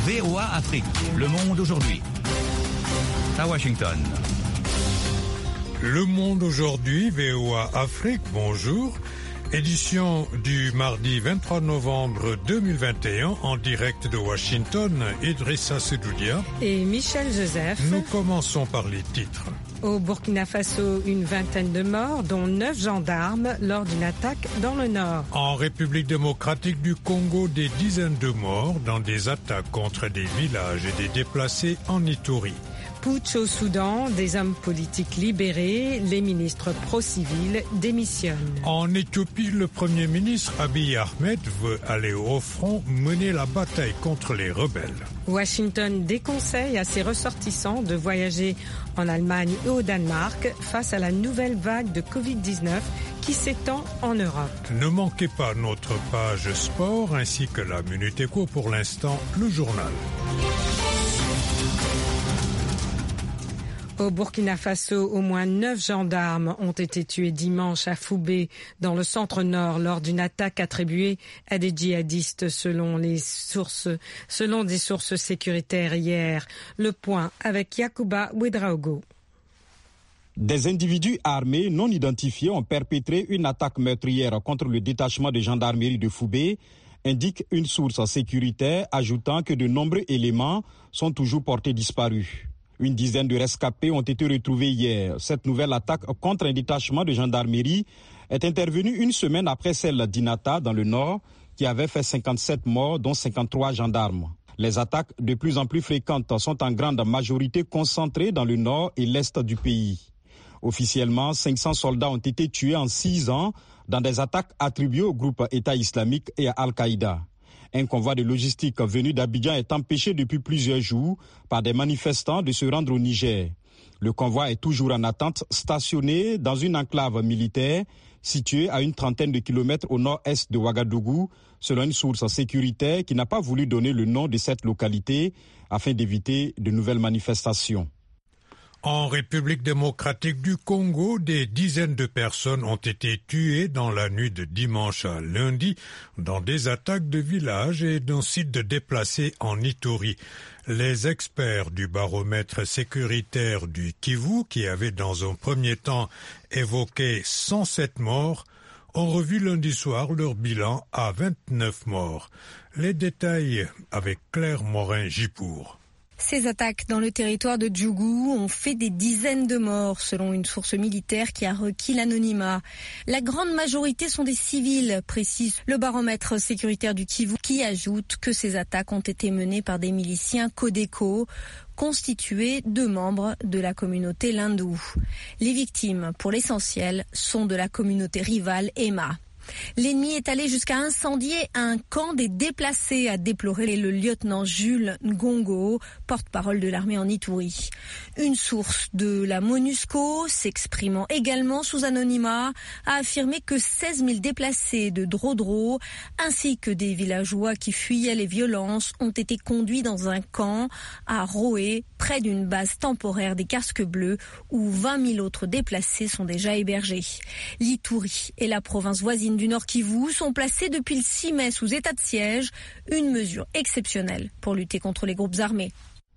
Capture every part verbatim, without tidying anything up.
V O A Afrique, le monde aujourd'hui. À Washington. Le monde aujourd'hui, V O A Afrique, bonjour. Édition du mardi vingt-trois novembre deux mille vingt et un en direct de Washington, Idrissa Sedoudia et Michel Joseph. Nous commençons par les titres. Au Burkina Faso, une vingtaine de morts, dont neuf gendarmes lors d'une attaque dans le nord. En République démocratique du Congo, des dizaines de morts dans des attaques contre des villages et des déplacés en Ituri. Putsch au Soudan, des hommes politiques libérés, les ministres pro-civils démissionnent. En Éthiopie, le Premier ministre Abiy Ahmed veut aller au front mener la bataille contre les rebelles. Washington déconseille à ses ressortissants de voyager en Allemagne et au Danemark face à la nouvelle vague de covid dix-neuf qui s'étend en Europe. Ne manquez pas notre page sport ainsi que la Minute Éco. Pour l'instant, le journal. Au Burkina Faso, au moins neuf gendarmes ont été tués dimanche à Foubé, dans le centre-nord, lors d'une attaque attribuée à des djihadistes, selon les sources, selon des sources sécuritaires hier. Le point avec Yacouba Ouedraogo. Des individus armés non identifiés ont perpétré une attaque meurtrière contre le détachement de gendarmerie de Foubé, indique une source sécuritaire, ajoutant que de nombreux éléments sont toujours portés disparus. Une dizaine de rescapés ont été retrouvés hier. Cette nouvelle attaque contre un détachement de gendarmerie est intervenue une semaine après celle d'Inata dans le nord, qui avait fait cinquante-sept morts, dont cinquante-trois gendarmes. Les attaques de plus en plus fréquentes sont en grande majorité concentrées dans le nord et l'est du pays. Officiellement, cinq cents soldats ont été tués en six ans dans des attaques attribuées au groupe État islamique et à Al-Qaïda. Un convoi de logistique venu d'Abidjan est empêché depuis plusieurs jours par des manifestants de se rendre au Niger. Le convoi est toujours en attente, stationné dans une enclave militaire située à une trentaine de kilomètres au nord-est de Ouagadougou, selon une source sécuritaire qui n'a pas voulu donner le nom de cette localité afin d'éviter de nouvelles manifestations. En République démocratique du Congo, des dizaines de personnes ont été tuées dans la nuit de dimanche à lundi dans des attaques de villages et d'un site de déplacés en Ituri. Les experts du baromètre sécuritaire du Kivu, qui avaient dans un premier temps évoqué cent sept morts, ont revu lundi soir leur bilan à vingt-neuf morts. Les détails avec Claire Morin-Gipour. Ces attaques dans le territoire de Djougou ont fait des dizaines de morts, selon une source militaire qui a requis l'anonymat. La grande majorité sont des civils, précise le baromètre sécuritaire du Kivu, qui ajoute que ces attaques ont été menées par des miliciens Codeco, constitués de membres de la communauté Lindou. Les victimes, pour l'essentiel, sont de la communauté rivale Emma. L'ennemi est allé jusqu'à incendier un camp des déplacés, a déploré le lieutenant Jules Ngongo, porte-parole de l'armée en Ituri. Une source de la MONUSCO, s'exprimant également sous anonymat, a affirmé que seize mille déplacés de Drodro, ainsi que des villageois qui fuyaient les violences, ont été conduits dans un camp à Roé, près d'une base temporaire des Casques Bleus, où vingt mille autres déplacés sont déjà hébergés. L'Ituri et la province voisine du Nord Kivu sont placés depuis le six mai sous état de siège, une mesure exceptionnelle pour lutter contre les groupes armés.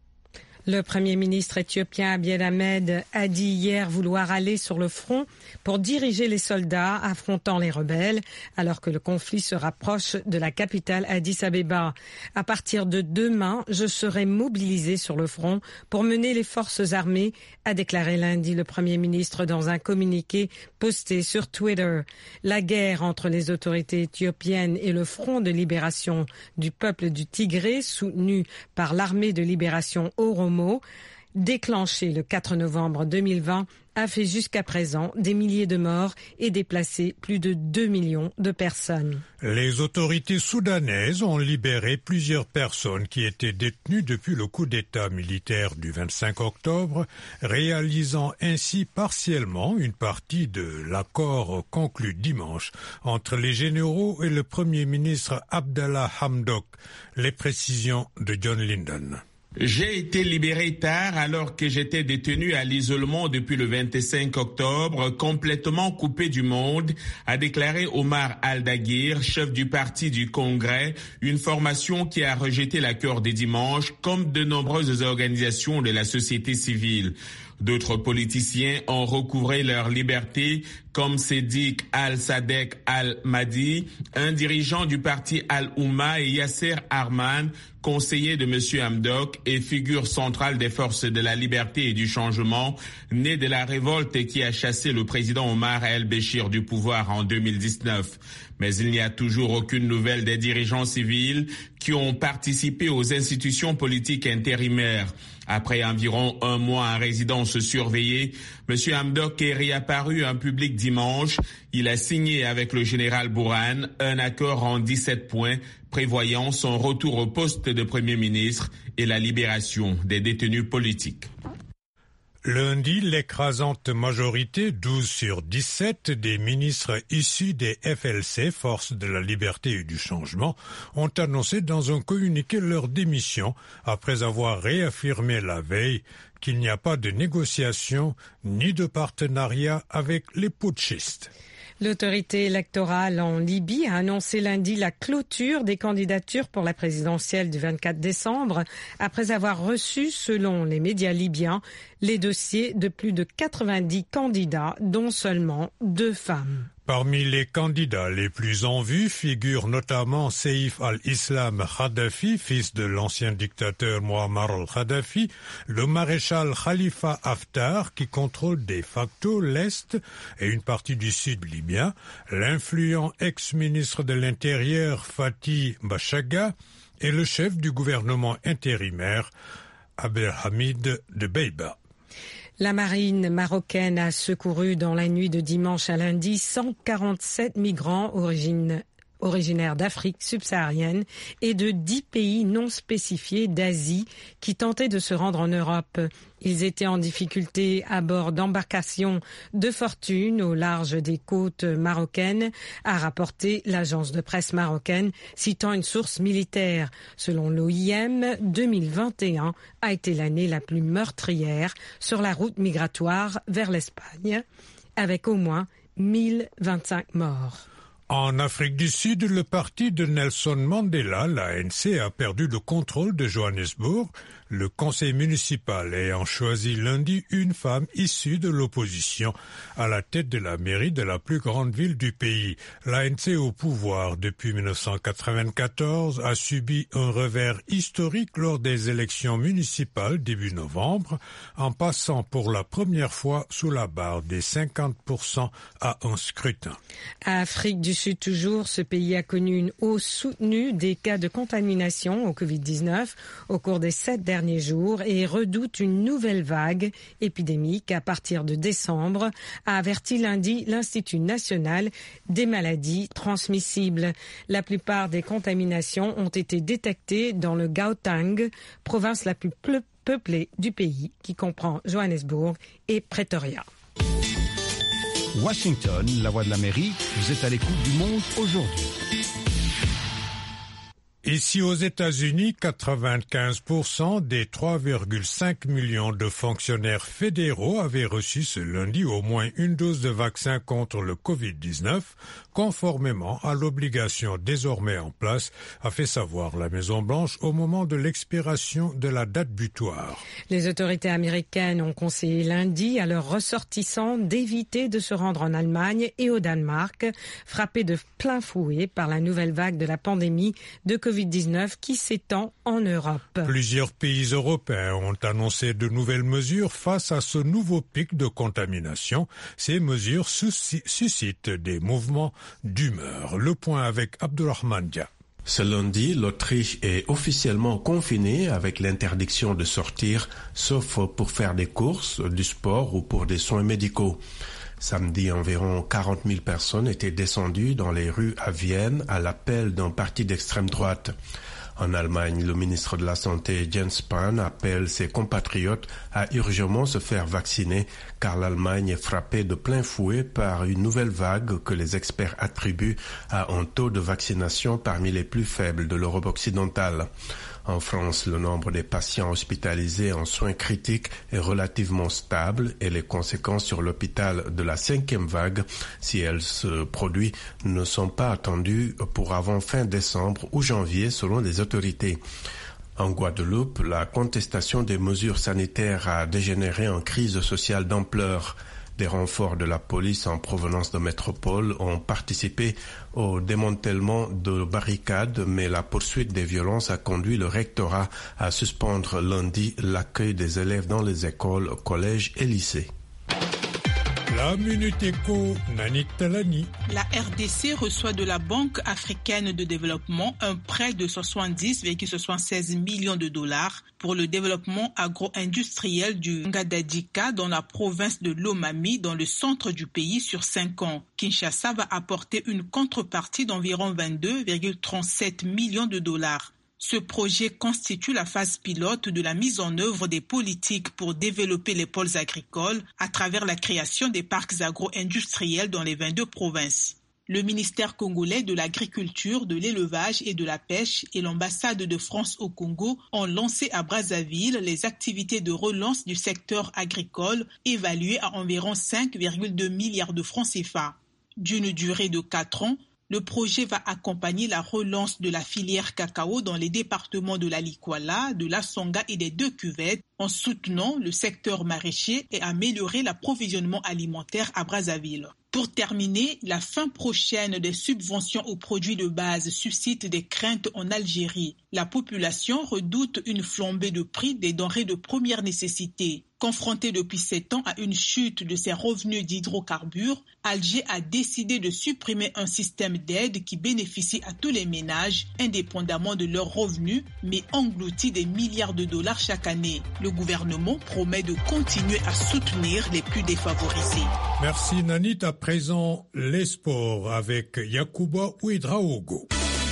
Le Premier ministre éthiopien Abiy Ahmed a dit hier vouloir aller sur le front pour diriger les soldats affrontant les rebelles, alors que le conflit se rapproche de la capitale Addis Abeba. À partir de demain, je serai mobilisé sur le front pour mener les forces armées, a déclaré lundi le Premier ministre dans un communiqué posté sur Twitter. La guerre entre les autorités éthiopiennes et le Front de libération du peuple du Tigré, soutenu par l'armée de libération Oromo, déclenché le quatre novembre deux mille vingt, a fait jusqu'à présent des milliers de morts et déplacé plus de deux millions de personnes. Les autorités soudanaises ont libéré plusieurs personnes qui étaient détenues depuis le coup d'État militaire du vingt-cinq octobre, réalisant ainsi partiellement une partie de l'accord conclu dimanche entre les généraux et le Premier ministre Abdallah Hamdok. Les précisions de John Linden. J'ai été libéré tard alors que j'étais détenu à l'isolement depuis le vingt-cinq octobre, complètement coupé du monde, a déclaré Omar Al-Daguir, chef du parti du Congrès, une formation qui a rejeté l'accord des dimanches, comme de nombreuses organisations de la société civile. D'autres politiciens ont recouvré leur liberté, comme Sédic Al-Sadek Al-Mahdi, un dirigeant du parti Al-Oumma, et Yasser Arman, conseiller de M. Hamdok et figure centrale des forces de la liberté et du changement, né de la révolte qui a chassé le président Omar El-Béchir du pouvoir en deux mille dix-neuf. Mais il n'y a toujours aucune nouvelle des dirigeants civils qui ont participé aux institutions politiques intérimaires. Après environ un mois en résidence surveillée, M. Hamdok est réapparu en public dimanche. Il a signé avec le général Bourhan un accord en dix-sept points prévoyant son retour au poste de Premier ministre et la libération des détenus politiques. Lundi, l'écrasante majorité, douze sur dix-sept, des ministres issus des F L C, Forces de la Liberté et du Changement, ont annoncé dans un communiqué leur démission après avoir réaffirmé la veille qu'il n'y a pas de négociation ni de partenariat avec les putschistes. L'autorité électorale en Libye a annoncé lundi la clôture des candidatures pour la présidentielle du vingt-quatre décembre après avoir reçu, selon les médias libyens, les dossiers de plus de quatre-vingt-dix candidats, dont seulement deux femmes. Parmi les candidats les plus en vue figure notamment Seif al-Islam Kadhafi, fils de l'ancien dictateur Muammar al-Kadhafi, le maréchal Khalifa Haftar qui contrôle de facto l'Est et une partie du sud libyen, l'influent ex-ministre de l'Intérieur Fatih Bachaga et le chef du gouvernement intérimaire Abdelhamid Dbeibah. La marine marocaine a secouru dans la nuit de dimanche à lundi cent quarante-sept migrants origine, originaires d'Afrique subsaharienne et de dix pays non spécifiés d'Asie qui tentaient de se rendre en Europe. Ils étaient en difficulté à bord d'embarcations de fortune au large des côtes marocaines, a rapporté l'agence de presse marocaine, citant une source militaire. Selon l'O I M, deux mille vingt et un a été l'année la plus meurtrière sur la route migratoire vers l'Espagne, avec au moins mille vingt-cinq morts. En Afrique du Sud, le parti de Nelson Mandela, l'A N C, a perdu le contrôle de Johannesburg, le conseil municipal ayant choisi lundi une femme issue de l'opposition à la tête de la mairie de la plus grande ville du pays. L'A N C au pouvoir depuis mille neuf cent quatre-vingt-quatorze a subi un revers historique lors des élections municipales début novembre, en passant pour la première fois sous la barre des cinquante pour cent à un scrutin. Afrique du Sud toujours, ce pays a connu une hausse soutenue des cas de contamination au covid dix-neuf au cours des sept derniers jours et redoute une nouvelle vague épidémique à partir de décembre, a averti lundi l'Institut national des maladies transmissibles. La plupart des contaminations ont été détectées dans le Gauteng, province la plus peuplée du pays, qui comprend Johannesburg et Pretoria. Washington, la voix de l'Amérique, vous êtes à l'écoute du Monde aujourd'hui. Ici aux États-Unis, quatre-vingt-quinze pour cent des trois virgule cinq millions de fonctionnaires fédéraux avaient reçu ce lundi au moins une dose de vaccin contre le covid dix-neuf, conformément à l'obligation désormais en place, a fait savoir la Maison-Blanche au moment de l'expiration de la date butoir. Les autorités américaines ont conseillé lundi à leurs ressortissants d'éviter de se rendre en Allemagne et au Danemark, frappés de plein fouet par la nouvelle vague de la pandémie de covid dix-neuf qui s'étend en Europe. Plusieurs pays européens ont annoncé de nouvelles mesures face à ce nouveau pic de contamination. Ces mesures suscitent des mouvements d'humeur. Le point avec Abdulrahman Dia. Ce lundi, l'Autriche est officiellement confinée avec l'interdiction de sortir, sauf pour faire des courses, du sport ou pour des soins médicaux. Samedi, environ quarante mille personnes étaient descendues dans les rues à Vienne à l'appel d'un parti d'extrême droite. En Allemagne, le ministre de la Santé, Jens Spahn, appelle ses compatriotes à urgemment se faire vacciner car l'Allemagne est frappée de plein fouet par une nouvelle vague que les experts attribuent à un taux de vaccination parmi les plus faibles de l'Europe occidentale. En France, le nombre des patients hospitalisés en soins critiques est relativement stable et les conséquences sur l'hôpital de la cinquième vague, si elle se produit, ne sont pas attendues pour avant fin décembre ou janvier selon les autorités. En Guadeloupe, la contestation des mesures sanitaires a dégénéré en crise sociale d'ampleur. Des renforts de la police en provenance de métropole ont participé au démantèlement de barricades, mais la poursuite des violences a conduit le rectorat à suspendre lundi l'accueil des élèves dans les écoles, collèges et lycées. La Minute Éco, Nani Talani. La R D C reçoit de la Banque africaine de développement un prêt de soixante-dix virgule soixante-seize millions de dollars pour le développement agro-industriel du Ngadadika dans la province de Lomami, dans le centre du pays, sur cinq ans. Kinshasa va apporter une contrepartie d'environ vingt-deux virgule trente-sept millions de dollars. Ce projet constitue la phase pilote de la mise en œuvre des politiques pour développer les pôles agricoles à travers la création des parcs agro-industriels dans les vingt-deux provinces. Le ministère congolais de l'Agriculture, de l'Élevage et de la Pêche et l'ambassade de France au Congo ont lancé à Brazzaville les activités de relance du secteur agricole évaluées à environ cinq virgule deux milliards de francs C F A. D'une durée de quatre ans, le projet va accompagner la relance de la filière cacao dans les départements de la Likwala, de la Songa et des deux cuvettes, en soutenant le secteur maraîcher et améliorer l'approvisionnement alimentaire à Brazzaville. Pour terminer, la fin prochaine des subventions aux produits de base suscite des craintes en Algérie. La population redoute une flambée de prix des denrées de première nécessité. Confrontée depuis sept ans à une chute de ses revenus d'hydrocarbures, Alger a décidé de supprimer un système d'aide qui bénéficie à tous les ménages, indépendamment de leurs revenus, mais engloutit des milliards de dollars chaque année. Le gouvernement promet de continuer à soutenir les plus défavorisés. Merci Nanit. À présent, les sports avec Yacouba Ouedraogo.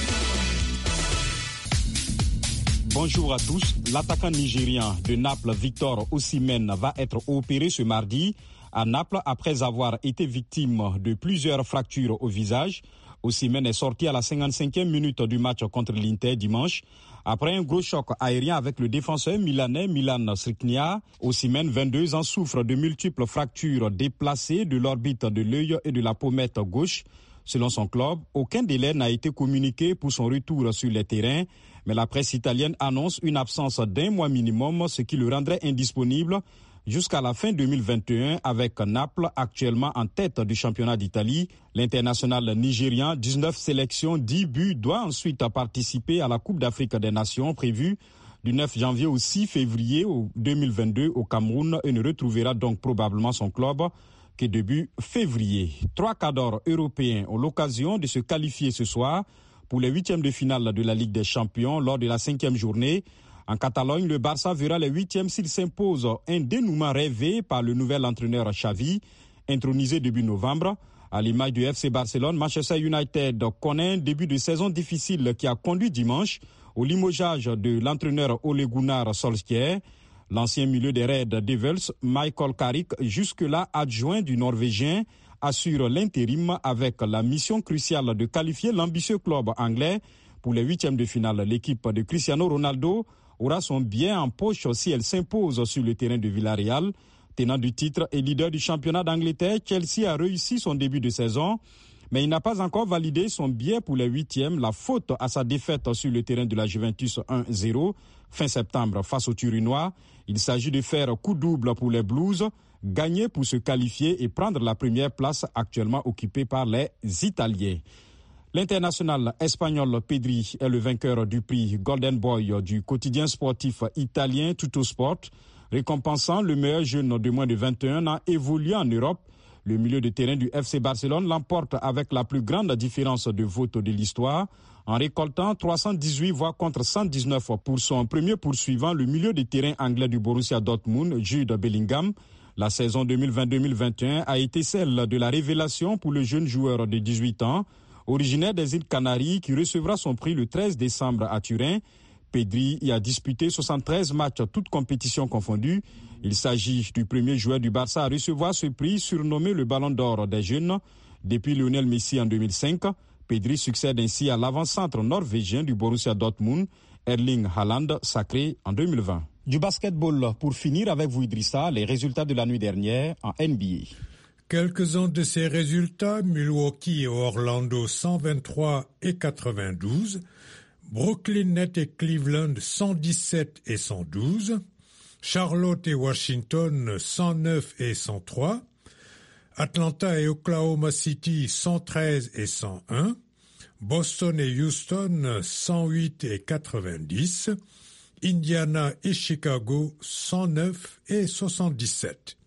Bonjour à tous. L'attaquant nigérien de Naples, Victor Osimhen, va être opéré ce mardi à Naples après avoir été victime de plusieurs fractures au visage. Osimhen est sorti à la cinquante-cinquième minute du match contre l'Inter dimanche. Après un gros choc aérien avec le défenseur milanais Milan Skriniar, Osimhen, vingt-deux ans, souffre de multiples fractures déplacées de l'orbite de l'œil et de la pommette gauche. Selon son club, aucun délai n'a été communiqué pour son retour sur les terrains, mais la presse italienne annonce une absence d'un mois minimum, ce qui le rendrait indisponible jusqu'à la fin deux mille vingt et un, avec Naples actuellement en tête du championnat d'Italie. L'international nigérian, dix-neuf sélections, dix buts, doit ensuite participer à la Coupe d'Afrique des Nations prévue du neuf janvier au six février deux mille vingt-deux au Cameroun et ne retrouvera donc probablement son club que début février. Trois cadors européens ont l'occasion de se qualifier ce soir pour les huitièmes de finale de la Ligue des Champions lors de la cinquième journée. En Catalogne, le Barça verra les huitièmes s'il s'impose, un dénouement rêvé par le nouvel entraîneur Xavi, intronisé début novembre. À l'image du F C Barcelone, Manchester United connaît un début de saison difficile qui a conduit dimanche au limogeage de l'entraîneur Ole Gunnar Solskjaer. L'ancien milieu des Red Devils, Michael Carrick, jusque-là adjoint du Norvégien, assure l'intérim avec la mission cruciale de qualifier l'ambitieux club anglais pour les huitièmes de finale. L'équipe de Cristiano Ronaldo aura son bien en poche si elle s'impose sur le terrain de Villarreal. Tenant du titre et leader du championnat d'Angleterre, Chelsea a réussi son début de saison, mais il n'a pas encore validé son billet pour les huitièmes. La faute à sa défaite sur le terrain de la Juventus un zéro fin septembre face aux Turinois. Il s'agit de faire coup double pour les Blues, gagner pour se qualifier et prendre la première place actuellement occupée par les Italiens. L'international espagnol Pedri est le vainqueur du prix Golden Boy du quotidien sportif italien Tuttosport, récompensant le meilleur jeune de moins de vingt et un ans évoluant en Europe. Le milieu de terrain du F C Barcelone l'emporte avec la plus grande différence de vote de l'histoire, en récoltant trois cent dix-huit voix contre cent dix-neuf pour son premier poursuivant, le milieu de terrain anglais du Borussia Dortmund, Jude Bellingham. La saison deux mille vingt deux mille vingt et un a été celle de la révélation pour le jeune joueur de dix-huit ans, originaire des îles Canaries, qui recevra son prix le treize décembre à Turin. Pedri y a disputé soixante-treize matchs, toutes compétitions confondues. Il s'agit du premier joueur du Barça à recevoir ce prix, surnommé le Ballon d'Or des jeunes. Depuis Lionel Messi en deux mille cinq, Pedri succède ainsi à l'avant-centre norvégien du Borussia Dortmund, Erling Haaland, sacré en deux mille vingt. Du basketball, pour finir avec vous Idrissa, les résultats de la nuit dernière en N B A. Quelques-uns de ces résultats, Milwaukee et Orlando cent vingt-trois et quatre-vingt-douze, Brooklyn Nets et Cleveland cent dix-sept et cent douze, Charlotte et Washington cent neuf et cent trois, Atlanta et Oklahoma City cent treize et cent un, Boston et Houston cent huit et quatre-vingt-dix, Indiana et Chicago cent neuf et soixante-dix-sept.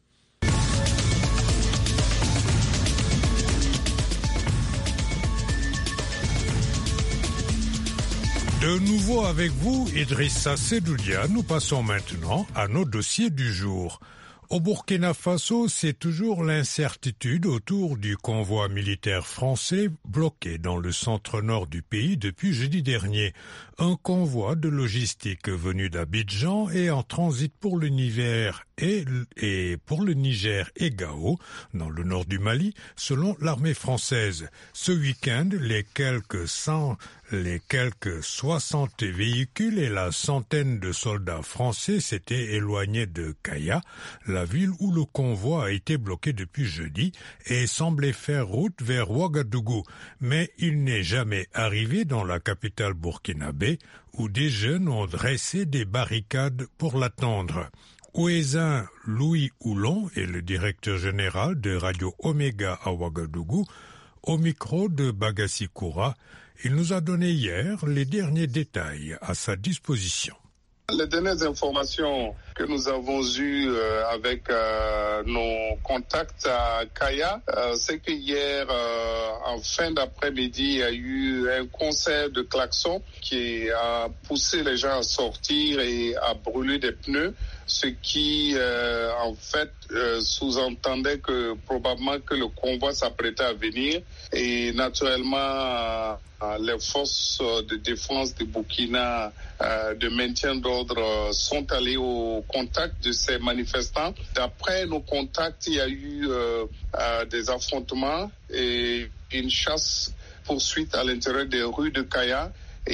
De nouveau avec vous, Idrissa Sedoudia, nous passons maintenant à nos dossiers du jour. Au Burkina Faso, c'est toujours l'incertitude autour du convoi militaire français bloqué dans le centre-nord du pays depuis jeudi dernier. Un convoi de logistique venu d'Abidjan et en transit pour le Niger et, et pour le Niger et Gao, dans le nord du Mali, selon l'armée française. Ce week-end, les quelques cent Les quelques soixante véhicules et la centaine de soldats français s'étaient éloignés de Kaya, la ville où le convoi a été bloqué depuis jeudi, et semblait faire route vers Ouagadougou. Mais il n'est jamais arrivé dans la capitale burkinabé, où des jeunes ont dressé des barricades pour l'attendre. Ouezin Louis Oulon est le directeur général de Radio Omega à Ouagadougou. Au micro de Bagassi Koura, il nous a donné hier les derniers détails à sa disposition. Les dernières informations que nous avons eues euh, avec euh, nos contacts à Kaya, euh, c'est que hier, euh, en fin d'après-midi, il y a eu un concert de klaxons qui a poussé les gens à sortir et à brûler des pneus, ce qui, euh, en fait, euh, sous-entendait que probablement que le convoi s'apprêtait à venir. Et naturellement, euh, les forces de défense de Burkina, euh, de maintien d'ordre, sont allées au contact de ces manifestants. D'après nos contacts, il y a eu euh, euh, des affrontements et une chasse-poursuite à l'intérieur des rues de Kaya.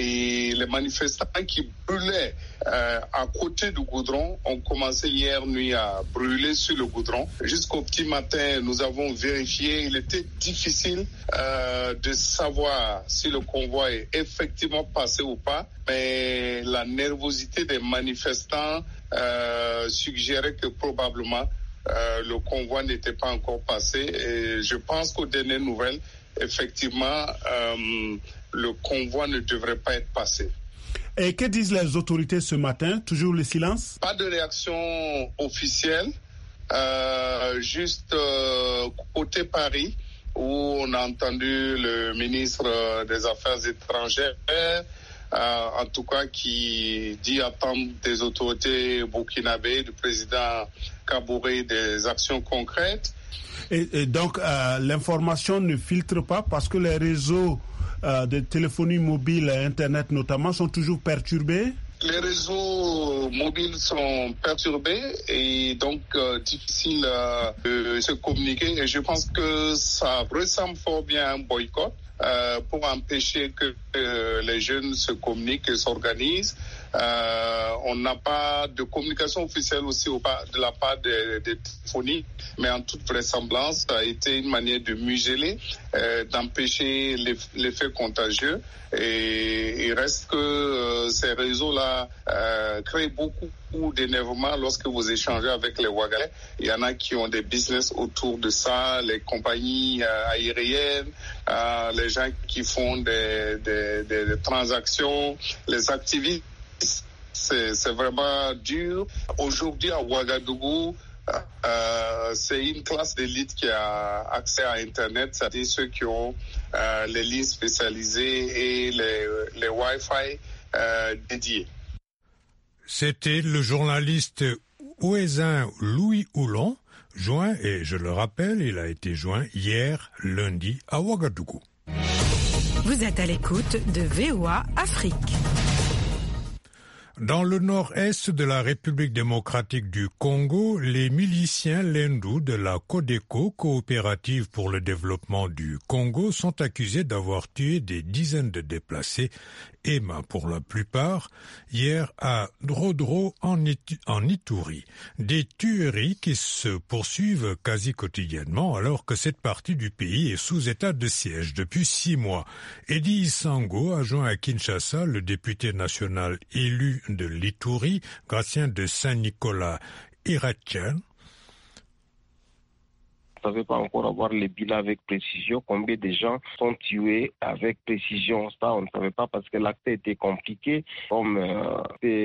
Et les manifestants qui brûlaient euh, à côté du goudron ont commencé hier nuit à brûler sur le goudron. Jusqu'au petit matin, nous avons vérifié. Il était difficile euh, de savoir si le convoi est effectivement passé ou pas. Mais la nervosité des manifestants euh, suggérait que probablement euh, le convoi n'était pas encore passé. Et je pense qu'aux dernières nouvelles, effectivement, euh, le convoi ne devrait pas être passé. Et que disent les autorités ce matin? Toujours le silence? Pas de réaction officielle, euh, juste euh, côté Paris, où on a entendu le ministre des Affaires étrangères, euh, en tout cas qui dit attendre des autorités burkinabées, du président Kaboré, des actions concrètes. Et, et donc, euh, l'information ne filtre pas parce que les réseaux euh, de téléphonie mobile et Internet notamment sont toujours perturbés? Les réseaux mobiles sont perturbés et donc euh, difficile euh, de se communiquer. Et je pense que ça ressemble fort bien à un boycott euh, pour empêcher que euh, les jeunes se communiquent et s'organisent. Euh, on n'a pas de communication officielle aussi au, de la part des, des téléphonies, mais en toute vraisemblance, ça a été une manière de museler, euh, d'empêcher l'effet contagieux. Et il reste que euh, ces réseaux-là euh, créent beaucoup d'énervement lorsque vous échangez avec les Ouagalais. Il y en a qui ont des business autour de ça, les compagnies euh, aériennes, euh, les gens qui font des, des, des, des transactions, les activistes. C'est, c'est vraiment dur. Aujourd'hui, à Ouagadougou, euh, c'est une classe d'élite qui a accès à Internet, c'est-à-dire ceux qui ont euh, les lignes spécialisées et les, les Wi-Fi euh, dédiés. C'était le journaliste ouezin Louis Oulon, joint, et je le rappelle, il a été joint hier, lundi, à Ouagadougou. Vous êtes à l'écoute de V O A Afrique. Dans le nord-est de la République démocratique du Congo, les miliciens lendou de la Codeco, coopérative pour le développement du Congo, sont accusés d'avoir tué des dizaines de déplacés, Emma pour la plupart, hier à Drodro en, It- en Ituri. Des tueries qui se poursuivent quasi quotidiennement alors que cette partie du pays est sous état de siège depuis six mois. Eddie Isango a joint à Kinshasa le député national élu de l'Ituri, Gratien de Saint-Nicolas Iratien. On ne savait pas encore avoir les bilans avec précision, combien de gens sont tués avec précision. Ça, on ne savait pas parce que l'acte était compliqué. Comme euh,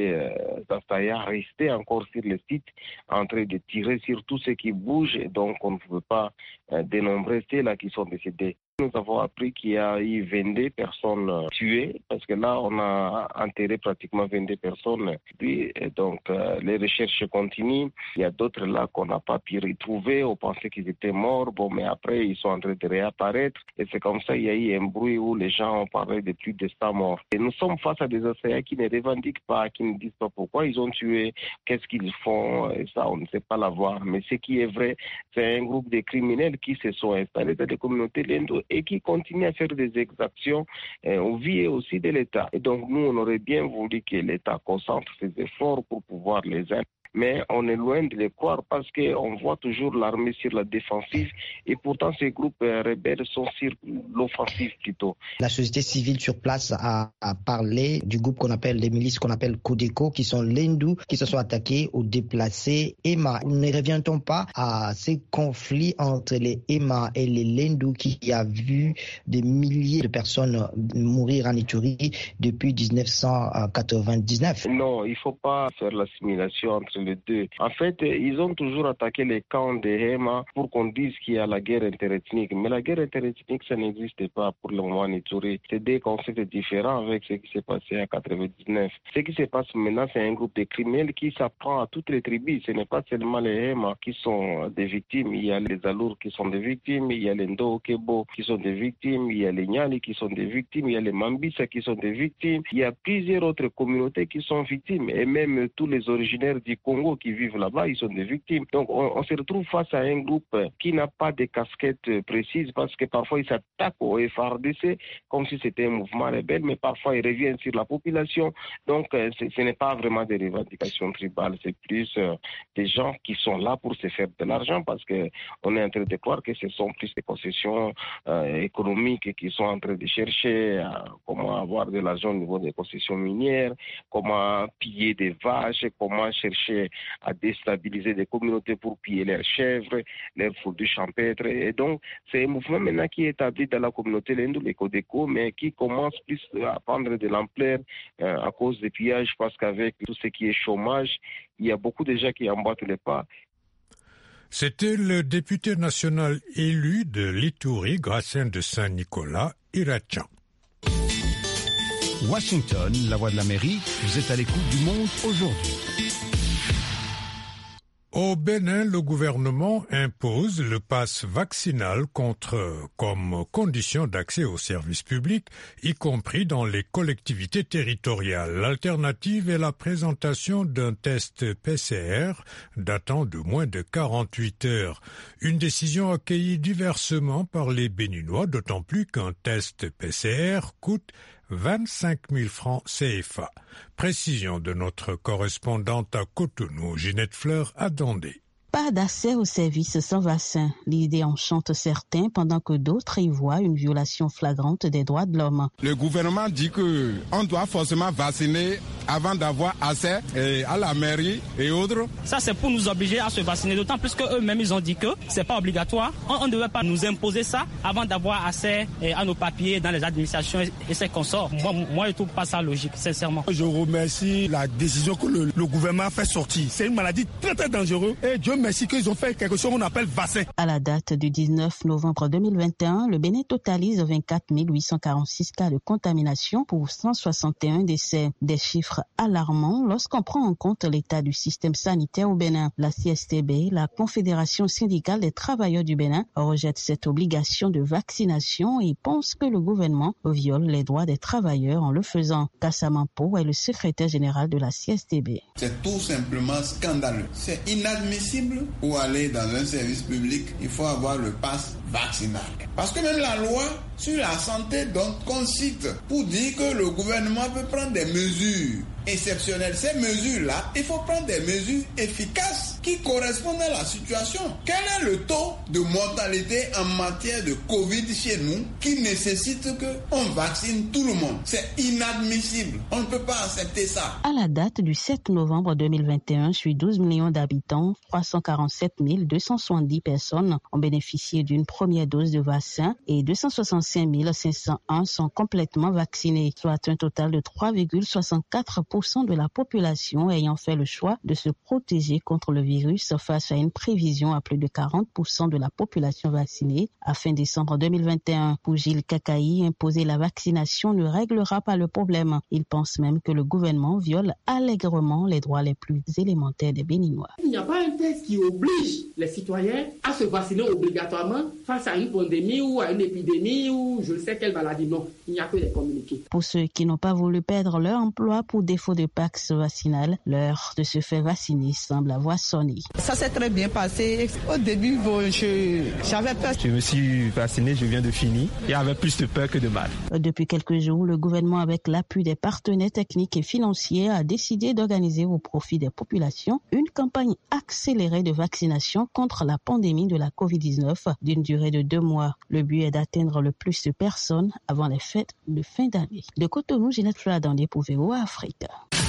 Zastaya restait encore sur le site en train de tirer sur tout ce qui bouge, et donc on ne pouvait pas euh, dénombrer ceux-là qui sont décédés. Nous avons appris qu'il y a eu vingt-deux personnes tuées, parce que là, on a enterré pratiquement vingt-deux personnes. Puis, donc, euh, les recherches continuent. Il y a d'autres là qu'on n'a pas pu retrouver. On pensait qu'ils étaient morts. Bon, mais après, ils sont en train de réapparaître. Et c'est comme ça, il y a eu un bruit où les gens ont parlé de plus de cent morts. Et nous sommes face à des assaillants qui ne revendiquent pas, qui ne disent pas pourquoi ils ont tué, qu'est-ce qu'ils font. Et ça, on ne sait pas l'avoir. Mais ce qui est vrai, c'est un groupe de criminels qui se sont installés dans les communautés lendo et qui continuent à faire des exactions euh, au vie aussi de l'État. Et donc, nous, on aurait bien voulu que l'État concentre ses efforts pour pouvoir les aider. Mais on est loin de les croire parce qu'on voit toujours l'armée sur la défensive et pourtant ces groupes euh, rebelles sont sur l'offensive plutôt. La société civile sur place a, a parlé du groupe qu'on appelle, les milices qu'on appelle Codeco, qui sont l'Hindou, qui se sont attaqués aux déplacés Emma. Ne revient-on pas à ces conflits entre les Emma et les Lendou qui a vu des milliers de personnes mourir en Ituri depuis dix-neuf cent quatre-vingt-dix-neuf? Non, il ne faut pas faire l'assimilation entre les deux. En fait, ils ont toujours attaqué les camps de Hema pour qu'on dise qu'il y a la guerre interethnique. Mais la guerre interethnique, ça n'existe pas pour le moment en Ituri. C'est des concepts différents avec ce qui s'est passé en quatre-vingt-dix-neuf. Ce qui se passe maintenant, c'est un groupe de criminels qui s'apprend à toutes les tribus. Ce n'est pas seulement les Hema qui sont des victimes. Il y a les Alours qui sont des victimes, il y a les Ndo-Kebo qui sont des victimes, il y a les Nyali qui sont des victimes, il y a les Mambisa qui sont des victimes. Il y a plusieurs autres communautés qui sont victimes. Et même tous les originaires du Congo qui vivent là-bas, ils sont des victimes. Donc on, on se retrouve face à un groupe qui n'a pas de casquette précise parce que parfois ils s'attaquent au F A R D C comme si c'était un mouvement rebelle, mais parfois ils reviennent sur la population. Donc ce n'est pas vraiment des revendications tribales, c'est plus euh, des gens qui sont là pour se faire de l'argent parce qu'on est en train de croire que ce sont plus des concessions euh, économiques qui sont en train de chercher à, comment avoir de l'argent au niveau des concessions minières, comment piller des vaches, comment chercher à déstabiliser des communautés pour piller leurs chèvres, leurs produits champêtres. Et donc, c'est un mouvement maintenant qui est établi dans la communauté Lendou, les Codeco, mais qui commence plus à prendre de l'ampleur euh, à cause des pillages, parce qu'avec tout ce qui est chômage, il y a beaucoup de gens qui emboîtent les pas. C'était le député national élu de l'Ituri, Gratien de Saint-Nicolas, Iratien. Washington, la voix de l'Amérique, vous êtes à l'écoute du monde aujourd'hui. Au Bénin, le gouvernement impose le pass vaccinal contre, comme condition d'accès aux services publics, y compris dans les collectivités territoriales. L'alternative est la présentation d'un test P C R datant de moins de quarante-huit heures. Une décision accueillie diversement par les Béninois, d'autant plus qu'un test P C R coûte vingt-cinq mille francs C F A. Précision de notre correspondante à Cotonou, Ginette Fleur Adondé. Pas d'accès aux services sans vaccin. L'idée enchante certains pendant que d'autres y voient une violation flagrante des droits de l'homme. Le gouvernement dit que on doit forcément vacciner avant d'avoir accès à la mairie et autres. Ça, c'est pour nous obliger à se vacciner, d'autant plus qu'eux-mêmes, ils ont dit que c'est pas obligatoire. On ne devait pas nous imposer ça avant d'avoir accès à nos papiers dans les administrations et ses consorts. Moi, moi je trouve pas ça logique, sincèrement. Je remercie la décision que le, le gouvernement a fait sortir. C'est une maladie très très dangereuse et Dieu merci qu'ils ont fait quelque chose qu'on appelle vaccin. À la date du dix-neuf novembre deux mille vingt et un, le Bénin totalise vingt-quatre mille huit cent quarante-six cas de contamination pour cent soixante et un décès. Des chiffres chiffre alarmant lorsqu'on prend en compte l'état du système sanitaire au Bénin. La C S T B, la Confédération syndicale des travailleurs du Bénin, rejette cette obligation de vaccination et pense que le gouvernement viole les droits des travailleurs en le faisant. Kassamampo est le secrétaire général de la C S T B. C'est tout simplement scandaleux. C'est inadmissible. Pour aller dans un service public, il faut avoir le pass vaccinal. Parce que même la loi sur la santé donc concite pour dire que le gouvernement peut prendre des mesures exceptionnelles. Ces mesures-là, il faut prendre des mesures efficaces qui correspondent à la situation. Quel est le taux de mortalité en matière de Covid chez nous qui nécessite qu'on vaccine tout le monde? C'est inadmissible. On ne peut pas accepter ça. À la date du sept novembre deux mille vingt et un, sur douze millions d'habitants, trois cent quarante-sept mille deux cent soixante-dix personnes ont bénéficié d'une première dose de vaccin et deux cent soixante-cinq mille cinq cent un sont complètement vaccinés, soit un total de trois virgule soixante-quatre pour cent de la population ayant fait le choix de se protéger contre le virus face à une prévision à plus de quarante pour cent de la population vaccinée à fin décembre deux mille vingt et un. Pour Gilles Kakaï, imposer la vaccination ne réglera pas le problème. Il pense même que le gouvernement viole allègrement les droits les plus élémentaires des Béninois. Il n'y a pas un texte qui oblige les citoyens à se vacciner obligatoirement face à une pandémie ou à une épidémie ou je ne sais quelle maladie. Non, il n'y a que des communiqués. Pour ceux qui n'ont pas voulu perdre leur emploi pour défaut de pax vaccinal, l'heure de se faire vacciner semble avoir sonné. Ça s'est très bien passé. Au début, bon, je, j'avais peur. Je me suis vacciné, je viens de finir. Il y avait plus de peur que de mal. Depuis quelques jours, le gouvernement, avec l'appui des partenaires techniques et financiers, a décidé d'organiser au profit des populations une campagne accélérée de vaccination contre la pandémie de la covid dix-neuf d'une durée de deux mois. Le but est d'atteindre le plus de personnes avant les fêtes de fin d'année. De Cotonou, Ginette Fladandé pour V O A Afrique.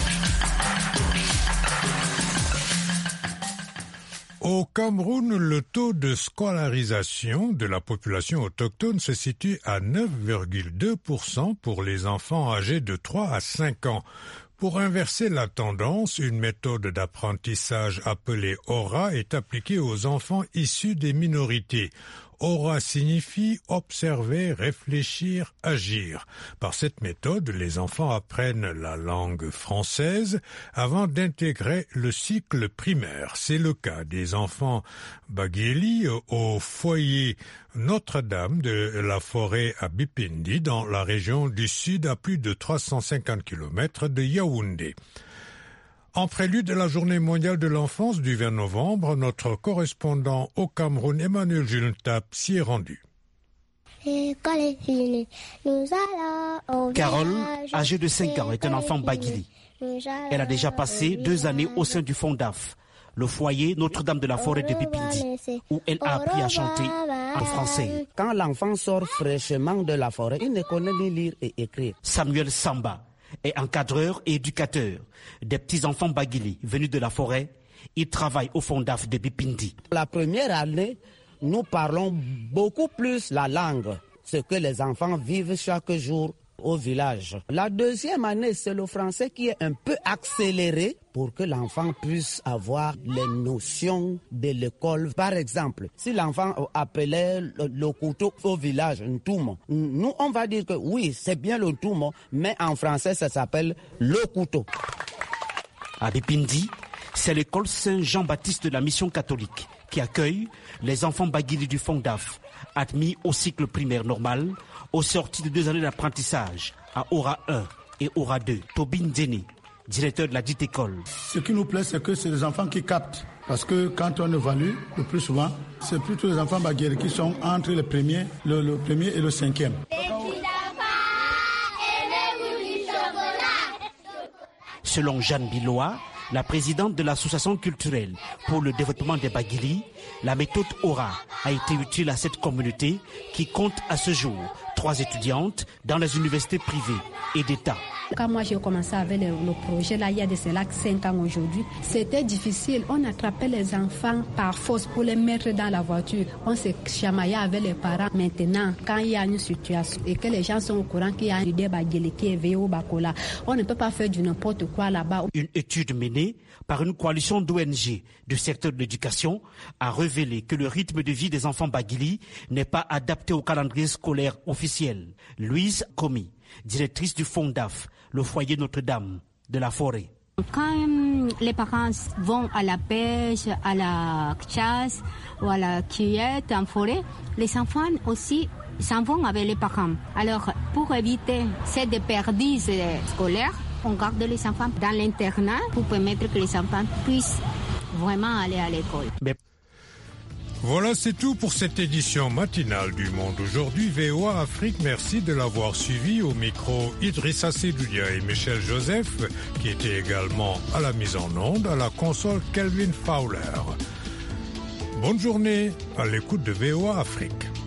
Au Cameroun, le taux de scolarisation de la population autochtone se situe à neuf virgule deux pour cent pour les enfants âgés de trois à cinq ans. Pour inverser la tendance, une méthode d'apprentissage appelée Aura est appliquée aux enfants issus des minorités. Aura signifie observer, réfléchir, agir. Par cette méthode, les enfants apprennent la langue française avant d'intégrer le cycle primaire. C'est le cas des enfants Bagueli au foyer Notre-Dame de la Forêt à Bipindi, dans la région du Sud, à plus de trois cent cinquante kilomètres de Yaoundé. En prélude de la Journée mondiale de l'enfance du vingt novembre, notre correspondant au Cameroun, Emmanuel Juntap, s'y est rendu. Carole, âgée de cinq ans, est un enfant Baguili. Elle a déjà passé deux années au sein du Fondaf, le foyer Notre-Dame de la Forêt de Bipindi, où elle a appris à chanter en français. Quand l'enfant sort fraîchement de la forêt, il ne connaît ni lire et écrire. Samuel Samba est encadreur et éducateur des petits-enfants Baguili venus de la forêt. Il travaille au Fondaf de Bipindi. La première année, nous parlons beaucoup plus la langue, ce que les enfants vivent chaque jour au village. La deuxième année, c'est le français qui est un peu accéléré pour que l'enfant puisse avoir les notions de l'école. Par exemple, si l'enfant appelait le, le couteau au village Ntoum, nous on va dire que oui, c'est bien le Ntoum, mais en français ça s'appelle le couteau. À Bipindi, c'est l'école Saint-Jean-Baptiste de la Mission catholique qui accueille les enfants Baguili du Fondaf, admis au cycle primaire normal, aux sorties de deux années d'apprentissage à Aura un et Aura deux. Tobin Djeni, directeur de la dite école. Ce qui nous plaît, c'est que c'est des enfants qui captent. Parce que quand on évalue, le plus souvent, c'est plutôt les enfants baguettes qui sont entre le premier, le, le premier et le cinquième. Selon Jeanne Biloa, la présidente de l'association culturelle pour le développement des Baguili, la méthode Aura a été utile à cette communauté qui compte à ce jour trois étudiantes dans les universités privées et d'État. Quand moi j'ai commencé avec le, le projet, là, il y a de cela cinq ans aujourd'hui, c'était difficile. On attrapait les enfants par force pour les mettre dans la voiture. On se chamaillait avec les parents. Maintenant, quand il y a une situation et que les gens sont au courant qu'il y a un débat qui est V O Bakola, on ne peut pas faire du n'importe quoi là-bas. Une étude menée par une coalition d'O N G du secteur de l'éducation a révélé que le rythme de vie des enfants Baguili n'est pas adapté au calendrier scolaire officiel. Louise Komi, directrice du Fondaf, le foyer Notre-Dame de la forêt. Quand les parents vont à la pêche, à la chasse ou à la cueillette en forêt, les enfants aussi s'en vont avec les parents. Alors, pour éviter cette déperdice scolaire, on garde les enfants dans l'internat pour permettre que les enfants puissent vraiment aller à l'école. Mais... Voilà, c'est tout pour cette édition matinale du Monde aujourd'hui. V O A Afrique, merci de l'avoir suivi. Au micro, Idrissa Sedoudia et Michel Joseph, qui étaient également à la mise en onde, à la console Kelvin Fowler. Bonne journée à l'écoute de V O A Afrique.